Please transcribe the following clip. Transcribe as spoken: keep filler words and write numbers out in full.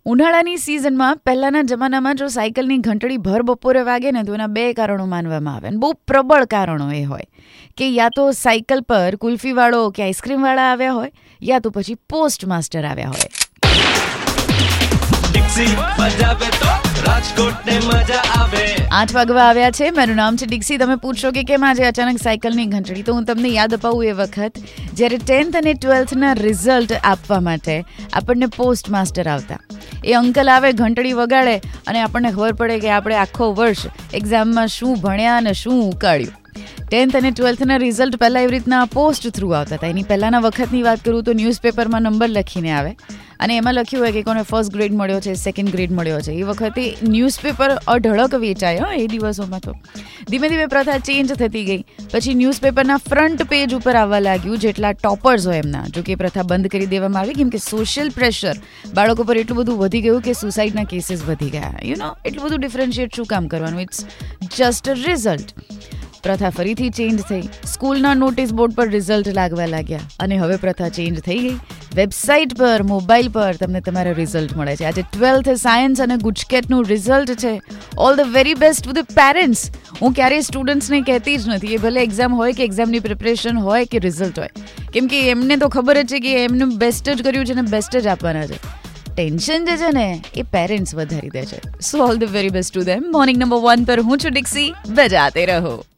ઉનાળાની સિઝનમાં પહેલાંના જમાનામાં જો સાયકલની ઘંટડી ભર બપોરે વાગે ને તો એના બે કારણો માનવામાં આવે અને બહુ પ્રબળ કારણો એ હોય કે યા તો સાયકલ પર કુલ્ફીવાળો કે આઈસ્ક્રીમવાળા આવ્યા હોય યા તો પછી પોસ્ટ માસ્ટર આવ્યા હોય. આઠ વાગવા આવ્યા છે. મારું નામ છે ડિક્સી. તમે પૂછશો કે કેમ આજે અચાનક સાયકલની ઘંટડી, તો હું તમને યાદ અપાવું એ વખત જ્યારે ટેન્થ અને ટ્વેલ્થના રિઝલ્ટ આપવા માટે આપણને પોસ્ટ માસ્ટર આવતા. એ અંકલ આવે, ઘંટડી વગાડે અને આપણને ખબર પડે કે આપણે આખો વર્ષ એક્ઝામમાં શું ભણ્યા અને શું ઉકાળ્યું. ટેન્થ અને ટ્વેલ્થના રિઝલ્ટ પહેલાં એવી રીતના પોસ્ટ થ્રુ આવતા હતા. એની પહેલાંના વખતની વાત કરું તો ન્યૂઝપેપરમાં નંબર લખીને આવે અને એમાં લખ્યું હોય કે કોને ફર્સ્ટ ગ્રેડ મળ્યો છે, સેકન્ડ ગ્રેડ મળ્યો છે. એ વખતે ન્યૂઝપેપર અઢળક વેચાય હો એ દિવસોમાં. તો ધીમે ધીમે પ્રથા ચેન્જ થતી ગઈ. પછી ન્યૂઝપેપરના ફ્રન્ટ પેજ ઉપર આવવા લાગ્યું જેટલા ટોપર્સ હોય એમના. જો કે પ્રથા બંધ કરી દેવામાં આવી કેમ કે સોશિયલ પ્રેશર બાળકો પર એટલું બધું વધી ગયું કે સુસાઇડના કેસીસ વધી ગયા. યુ નો એટલું બધું ડિફરન્શિએટ શું કામ કરવાનું? It's just a result. પ્રથા ફરીથી ચેન્જ થઈ. સ્કૂલના નોટિસ બોર્ડ પર રિઝલ્ટ લાગવા લાગ્યા અને હવે પ્રથા ચેન્જ થઈ ગઈ. વેબસાઇટ પર, મોબાઈલ પર તમને તમારા રિઝલ્ટ મળે છે. આજે ટ્વેલ્થ સાયન્સ અને ગુજકેટનું રિઝલ્ટ છે. All the very best to the parents. હું ક્યારેય સ્ટુડન્ટ્સને કહેતી જ નથી, એ ભલે એક્ઝામ હોય કે એક્ઝામની પ્રિપરેશન હોય કે રિઝલ્ટ હોય, કેમ કે એમને તો ખબર જ છે કે એમને બેસ્ટ જ કર્યું છે ને બેસ્ટ જ આપવાના છે. ટેન્શન જે છે ને એ પેરેન્ટ્સ વધારી દે છે. So all the very best to them. Morning number one પર હું છું ડિક્સી. બજાતે રહો.